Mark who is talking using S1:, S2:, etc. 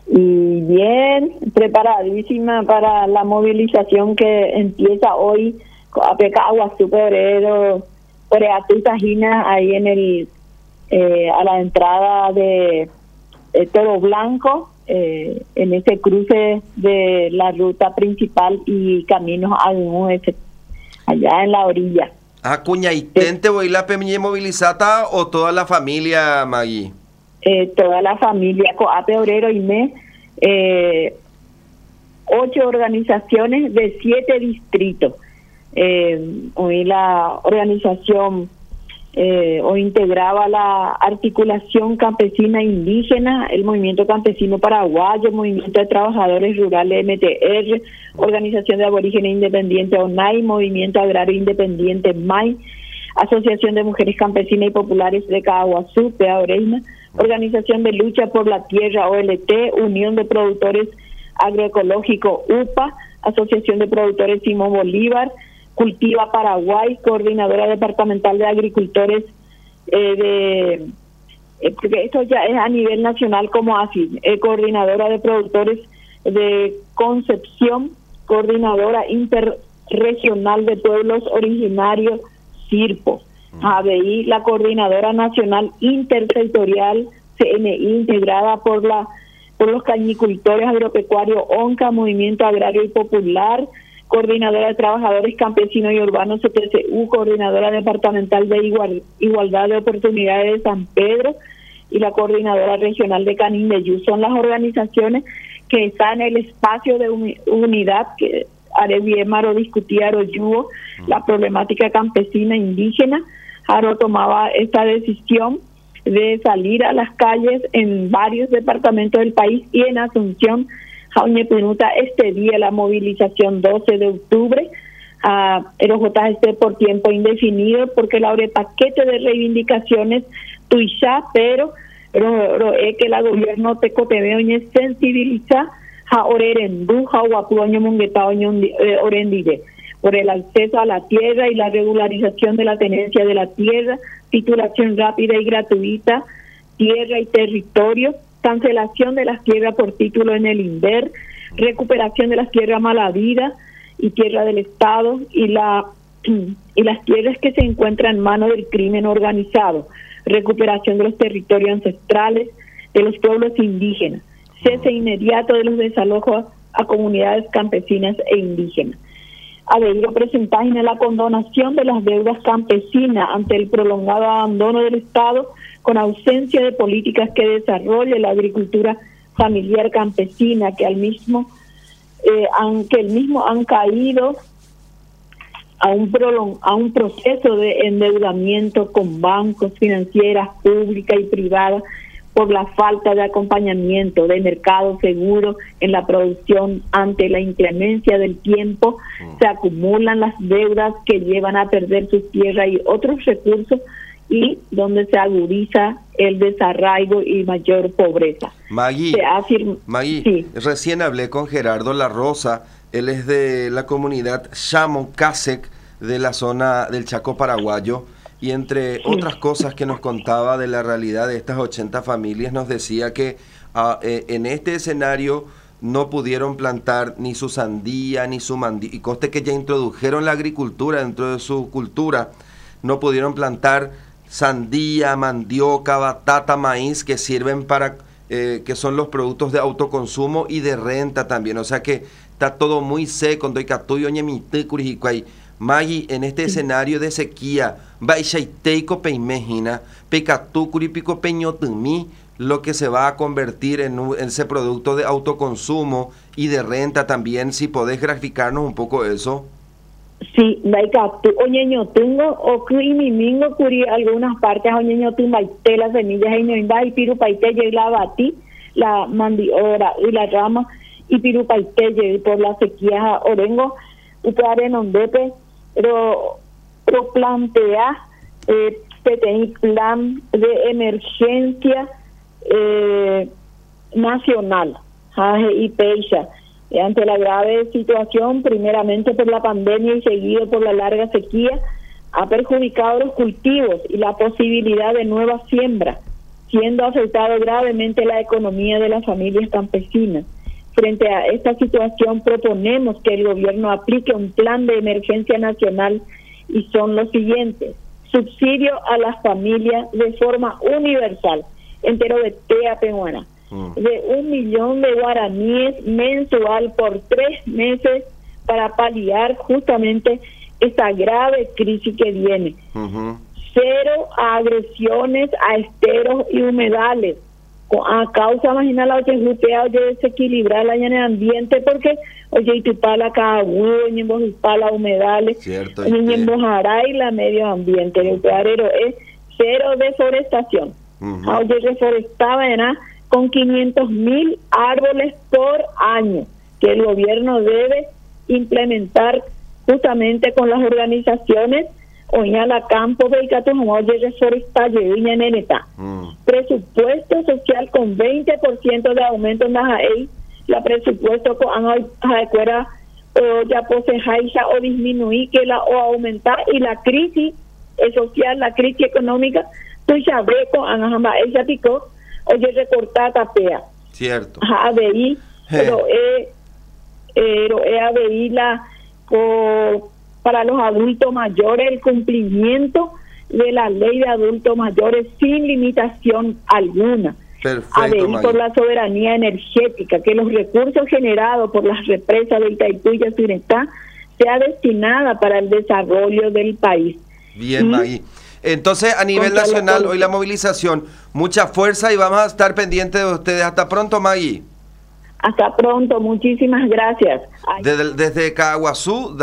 S1: Y bien, preparadísima para la movilización que empieza hoy a Aguazú, Pebrero, Tajina, ahí en el a la entrada de Toro Blanco, en ese cruce de la ruta principal y caminos allá en la orilla.
S2: Cuña, ¿y tente voy la peña movilizada o toda la familia, Magui?
S1: Toda la familia, Coape Obrero y 8 organizaciones de 7 distritos. Hoy la organización hoy integraba la Articulación Campesina Indígena, el Movimiento Campesino Paraguayo, Movimiento de Trabajadores Rurales MTR, Organización de Aborígenes Independientes ONAI, Movimiento Agrario Independiente MAI, Asociación de Mujeres Campesinas y Populares de Caguazú, PA Oreima, Organización de Lucha por la Tierra OLT, Unión de Productores Agroecológicos UPA, Asociación de Productores Simón Bolívar, Cultiva Paraguay, Coordinadora Departamental de Agricultores porque esto ya es a nivel nacional como así, Coordinadora de Productores de Concepción, Coordinadora Interregional de Pueblos Originarios, CIRPO, ABI, la Coordinadora Nacional Intersectorial, CNI, integrada por los cañicultores agropecuarios ONCA, Movimiento Agrario y Popular, Coordinadora de Trabajadores Campesinos y Urbanos CTCU, Coordinadora Departamental de Igualdad de Oportunidades de San Pedro y la Coordinadora Regional de Canindeyú. Son las organizaciones que están en el espacio de unidad que Areviemaro discutía Aroyuo, la problemática campesina indígena. Aro tomaba esta decisión de salir a las calles en varios departamentos del país y en Asunción, Jauñe Pinuta, este día la movilización 12 de octubre, el JST por tiempo indefinido, porque la paquete de reivindicaciones tuya, pero que la gobierno te cotebeoñe sensibiliza a orerendú, a guapuoño munguetaoño orendide, por el acceso a la tierra y la regularización de la tenencia de la tierra, titulación rápida y gratuita, tierra y territorio, cancelación de las tierras por título en el INDER, recuperación de las tierras malavidas y tierra del Estado y las tierras que se encuentran en manos del crimen organizado, recuperación de los territorios ancestrales de los pueblos indígenas, cese inmediato de los desalojos a comunidades campesinas e indígenas. Adherir presentar en la condonación de las deudas campesinas ante el prolongado abandono del Estado con ausencia de políticas que desarrolle la agricultura familiar campesina, que aunque el mismo han caído a un proceso de endeudamiento con bancos, financieras, públicas y privadas, por la falta de acompañamiento de mercado seguro en la producción ante la inclemencia del tiempo, se acumulan las deudas que llevan a perder sus tierras y otros recursos y donde se agudiza el desarraigo y mayor pobreza.
S2: Magui,
S1: sí.
S2: Recién hablé con Gerardo La Rosa, él es de la comunidad Chamon Casec de la zona del Chaco paraguayo, y entre otras cosas que nos contaba de la realidad de estas 80 familias, nos decía que en este escenario no pudieron plantar ni su sandía, ni su mandioca, y coste que ya introdujeron la agricultura dentro de su cultura, no pudieron plantar sandía, mandioca, batata, maíz, que sirven para, que son los productos de autoconsumo y de renta también, o sea que está todo muy seco, Magui, en este escenario de sequía, lo que se va a convertir en ese producto de autoconsumo y de renta también, si podés graficarnos un poco eso.
S1: Sí, oñeño tengo o mingo curi algunas partes oñeño tu maite las semillas y no inda y pirupaite y la batí la mandiora y la rama y pirupaite por la sequía orengo upare nondepe pero plantea plan de emergencia nacional y pecha ante la grave situación, primeramente por la pandemia y seguido por la larga sequía, ha perjudicado los cultivos y la posibilidad de nuevas siembras. siendo afectado gravemente la economía de las familias campesinas. Frente a esta situación proponemos que el gobierno aplique un plan de emergencia nacional y son los siguientes: subsidio a las familias de forma universal, entero de tea peruana, de 1 millón de guaraníes mensual por 3 meses para paliar justamente esta grave crisis que viene. Cero agresiones a esteros y humedales. A causa, imagina la desequilibrar la en el ambiente, porque oye, y tu pala cada huevo, y en pala humedales,
S2: cierto,
S1: y en y la medio ambiente. El pearero es cero deforestación. Oye, reforestaba con 500.000 árboles por año, que el gobierno debe implementar justamente con las organizaciones. Oña la campo de oye, reforestar y neneta. Presupuesto social con 20% de aumento en la AEI, la presupuesto con acuera o ya posejaisha o disminuir que la o aumentar, y la crisis social, la crisis económica, tu ya ve con anajamba ella picó, oye, recortar tapea.
S2: Cierto.
S1: ABI, pero ABI la para los adultos mayores, el cumplimiento de la ley de adultos mayores sin limitación alguna.
S2: Perfecto,
S1: por la soberanía energética, que los recursos generados por las represas de Itaipú y Yacyretá sea destinada para el desarrollo del país.
S2: Bien, Maggie. Entonces, a nivel nacional, hoy la movilización, mucha fuerza y vamos a estar pendientes de ustedes. Hasta pronto, Maggie.
S1: Hasta pronto, muchísimas gracias.
S2: Desde Caguazú.